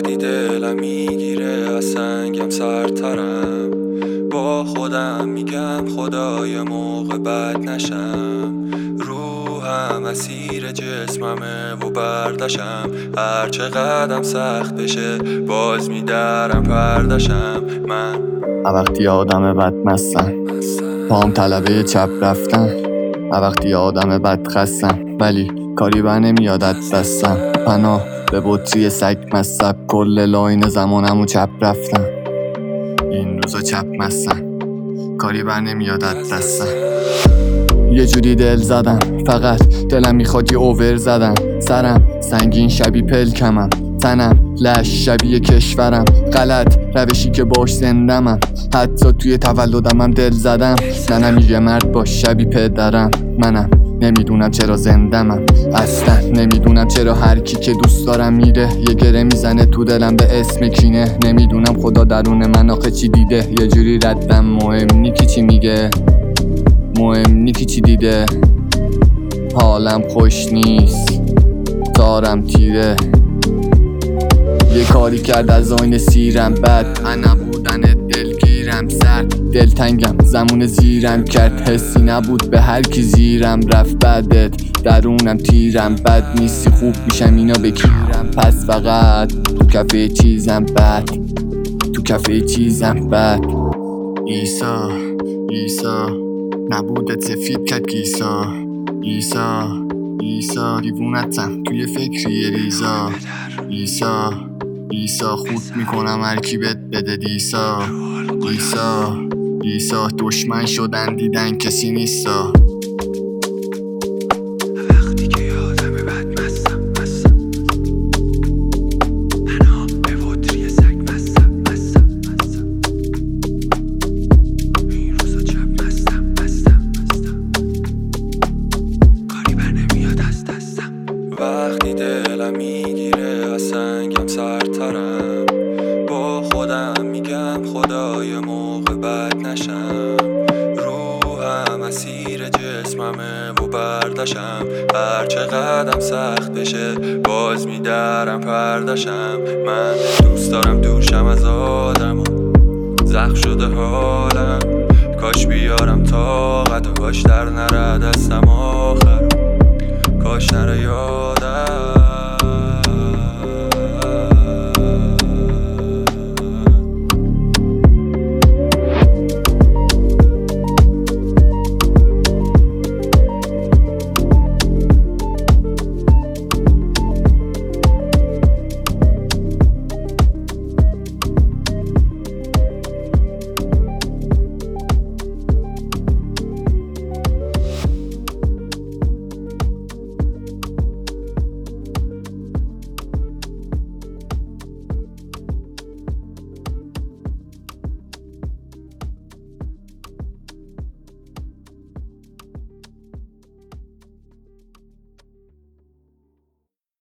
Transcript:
وقتی دلم میگیره از سنگم سرترم، با خودم میگم خدای موقع بد نشم. روحم اسیر جسممه و بردشم، هرچه قدم سخت بشه باز میدارم پردشم. من وقتی آدم بدمستم، پام طلبه چپ رفتن. وقتی آدم بدخستم، ولی کاری بر نمیاد از دستم. پناه به بطری سگ مصب، کل لاین زمانمو چپ رفتم. این روزا چپ مستم، کاری بر نمیاد از دستم. یه جوری دل زدم، فقط دلم میخواد یه اوور زدم. سرم سنگین شبیه پلکمم، تنم لش شبیه کشورم. غلط روشی که باش زندمم، حتی توی تولدمم دل زدم. ننم میگه مرد باش شبیه پدرم. منم نمیدونم چرا زندمم، اصلا نمیدونم چرا هر کی که دوست دارم میره یه گره میزنه تو دلم به اسم کینه. نمیدونم خدا درون من آخه چی دیده، یه جوری ردم مهم نی کی چی میگه، مهم نی کی چی دیده. حالم خوش نیست، تارم تیره. یه کاری کرد از آینه سیرم بد، انا بودن دلگیرم سرد. دلتنگم زمون زیرم کرد، حسی نبود به هر کی زیرم رفت. بعدت درونم تیرم، بد نیستی خوب میشم اینا بکیرم. پس فقط تو کفه چیزم بد، تو کفه چیزم بد. ایسا ایسا نبودت سفید کت گیسا. ایسا ایسا دیوونتم توی فکری ریزا. ایسا ایسا خود میکنم هر کی بهت بده دیسا. ایسا ایسا دشمن شدن دیدن کسی نیستا. وقتی که یادم بد مستم انا به بطری سگ مستم این روزا چپ مستم کاری بر نمیاد از دستم. وقتی دلم میگیره از سنگم سرترم، با خودم میگم خدای موقع بد نشم. روحم اسیر جسممه و بردشم، هرچه قدم سخت بشه باز میدارم پردشم. من دوست دارم دورشم از آدم و زخم شده حالم، کاش بیارم طاقت و کاش در نره دستم آخر، کاش نره یادم